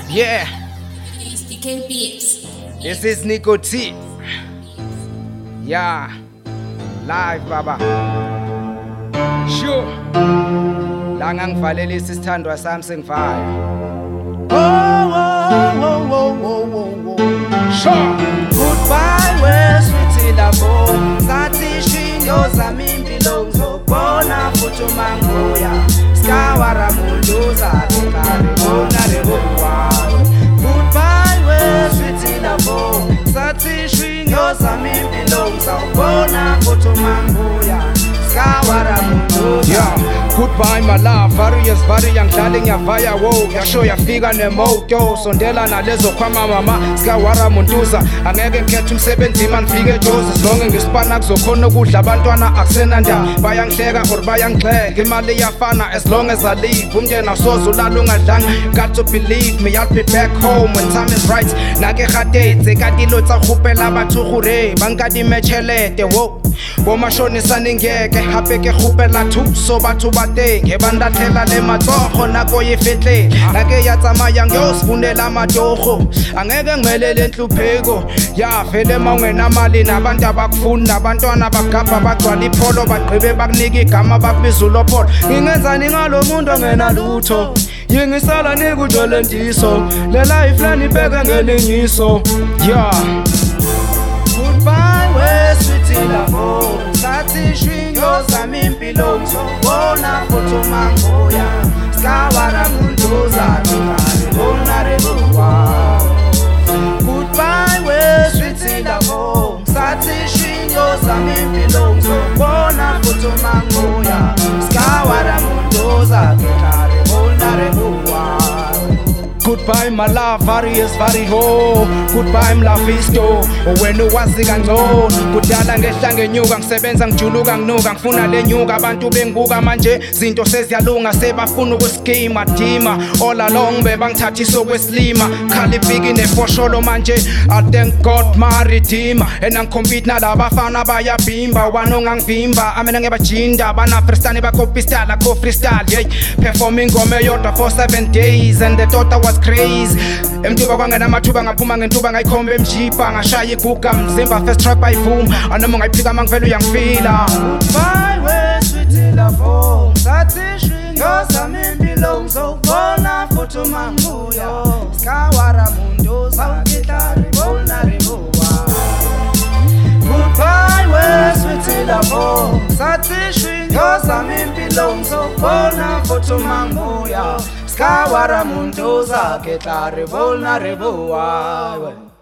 Yeah, DK Beats. this is Nico T. Yeah, live baba. Sure. La ngangivalelisa isithandwa sami sengivaya. Oh. Sure. Goodbye where sweet love. Sathi shingo zami impilo ngizobona futhi umangoya. Skawara munduza kare bona rewa. Goodbye where sweet love. Sathi shingo zami impilo ngizobona futhi umangoya. Skawara munduza. Yeah. Goodbye my love, various ngidlale ngiyavaya wow, yasho yafika nemoto, sondela nalezo khwama mama, sikawara muntuza, angeke ngikhethe umsebenzi manje ngifike Jozi, as long ngispana kuzokhona ukudla abantwana akusenanda, bayangihleka or bayangixeka, imali iyafana as long as I leave, umndeni awusoze ulala ungadlanga, got to believe me, I'll be back home when time is right, nake gatetse ka dilo tsa khopela batho gore bankadime tšhelete wo. Bomashonisa ningeke hape ke khupela thuso batho ba teng e bandatlela le matsogo nako ye fetle nake ya tsamaya ngiyosifunela matogo angeke ngimelele entlupheko ya vele mawungena mali nabantu abakufuna abantwana bagabha bagcwala ipholo bagqibe bakunika igama bakubiza ulopholo ngingenzani ngalo muntu ongena lutho yingisala nikujole ndiso le life lani ibeke ngelingiso yeah. Goodbye we sweet love. Sathi shingo zami impilo ngizobona futhi umangoya. Skawara munduza kare bona rewa. Goodbye we sweet love. Sathi shingo zami impilo ngizobona futhi umangoya. Skawara munduza kare bona rewa. Goodbye my love, various ho. Goodbye mlafisto, wena wazi kangcono. Kudala ngehla ngenyuka ngisebenza ngijuluka nginuka ngifuna lenyuka abantu bengibuka manje zinto seziyalunga sebafuna ukuskima dima all along bebangithathisa okweslima khala ibhiki nefosholo manje I thank God my redeemer and angicompete nalabafana bayabhimba wanongangivimba amena ngebajinda bana freestyle bakopistala ko freestyle yeah performing ngome yodwa for 7 days and the daughter was crazy emtuba kwangena amathuba ngaphuma ngentuba ngayikhomba emjipa ngashaya iguga mzimba first track bayivuma anoma ngayiphika mangivela uyangifila goodbye we sweet love sathi shingo zami impilo ngizobona futhi umangoya skawara munduza kare bona rewa goodbye we sweet love sathi shingo zami impilo ngizobona futhi umangoya Skawara munduza kare bona rewa.